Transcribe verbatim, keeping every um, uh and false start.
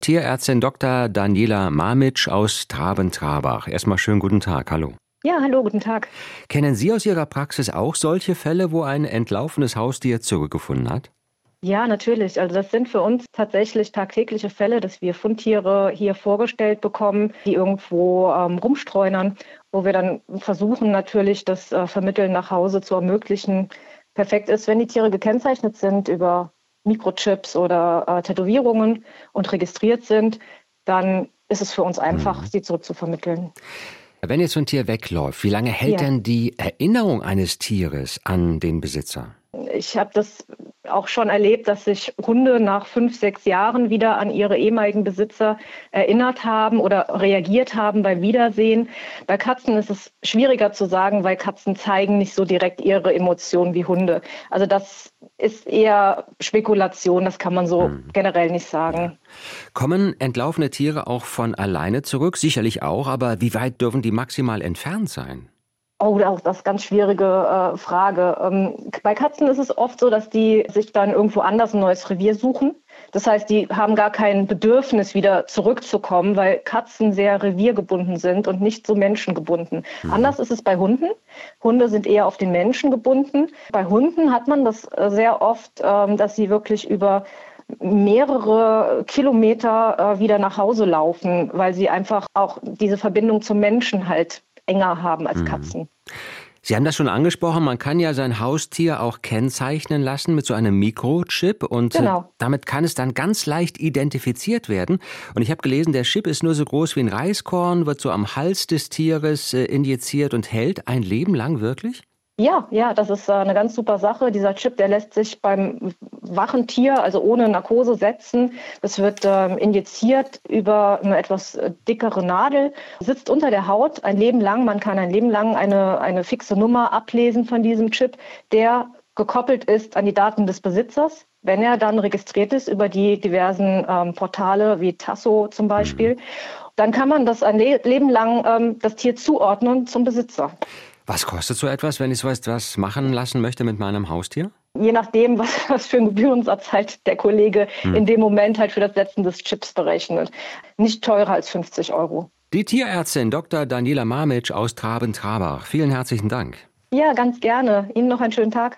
Tierärztin Doktor Daniela Mamic aus Traben-Trarbach. Erstmal schönen guten Tag, hallo. Ja, hallo, guten Tag. Kennen Sie aus Ihrer Praxis auch solche Fälle, wo ein entlaufenes Haustier zurückgefunden hat? Ja, natürlich. Also das sind für uns tatsächlich tagtägliche Fälle, dass wir Fundtiere hier vorgestellt bekommen, die irgendwo ähm, rumstreunern, wo wir dann versuchen natürlich das äh, Vermitteln nach Hause zu ermöglichen. Perfekt ist, wenn die Tiere gekennzeichnet sind über Mikrochips oder äh, Tätowierungen und registriert sind, dann ist es für uns einfach, Hm. sie zurückzuvermitteln. Wenn jetzt so ein Tier wegläuft, wie lange hält Ja. denn die Erinnerung eines Tieres an den Besitzer? Ich habe das auch schon erlebt, dass sich Hunde nach fünf, sechs Jahren wieder an ihre ehemaligen Besitzer erinnert haben oder reagiert haben beim Wiedersehen. Bei Katzen ist es schwieriger zu sagen, weil Katzen zeigen nicht so direkt ihre Emotionen wie Hunde. Also das ist eher Spekulation, das kann man so hm. generell nicht sagen. Ja. Kommen entlaufene Tiere auch von alleine zurück? Sicherlich auch, aber wie weit dürfen die maximal entfernt sein? Oh, das ist eine ganz schwierige äh, Frage. Ähm, bei Katzen ist es oft so, dass die sich dann irgendwo anders ein neues Revier suchen. Das heißt, die haben gar kein Bedürfnis, wieder zurückzukommen, weil Katzen sehr reviergebunden sind und nicht so menschengebunden. Mhm. Anders ist es bei Hunden. Hunde sind eher auf den Menschen gebunden. Bei Hunden hat man das sehr oft, ähm, dass sie wirklich über mehrere Kilometer äh, wieder nach Hause laufen, weil sie einfach auch diese Verbindung zum Menschen halt enger haben als Katzen. Sie haben das schon angesprochen, man kann ja sein Haustier auch kennzeichnen lassen mit so einem Mikrochip und genau. damit kann es dann ganz leicht identifiziert werden. Und ich habe gelesen, der Chip ist nur so groß wie ein Reiskorn, wird so am Hals des Tieres äh, injiziert und hält ein Leben lang wirklich? Ja, ja, das ist eine ganz super Sache. Dieser Chip, der lässt sich beim wachen Tier, also ohne Narkose, setzen. Das wird ähm, injiziert über eine etwas dickere Nadel, sitzt unter der Haut ein Leben lang. Man kann ein Leben lang eine, eine fixe Nummer ablesen von diesem Chip, der gekoppelt ist an die Daten des Besitzers. Wenn er dann registriert ist über die diversen ähm, Portale wie Tasso zum Beispiel, mhm. dann kann man das ein Le- Leben lang ähm, das Tier zuordnen zum Besitzer. Was kostet so etwas, wenn ich so etwas machen lassen möchte mit meinem Haustier? Je nachdem, was, was für einen Gebührensatz halt der Kollege hm. in dem Moment halt für das Setzen des Chips berechnet. Nicht teurer als fünfzig Euro. Die Tierärztin Doktor Daniela Mamic aus Traben-Trarbach. Vielen herzlichen Dank. Ja, ganz gerne. Ihnen noch einen schönen Tag.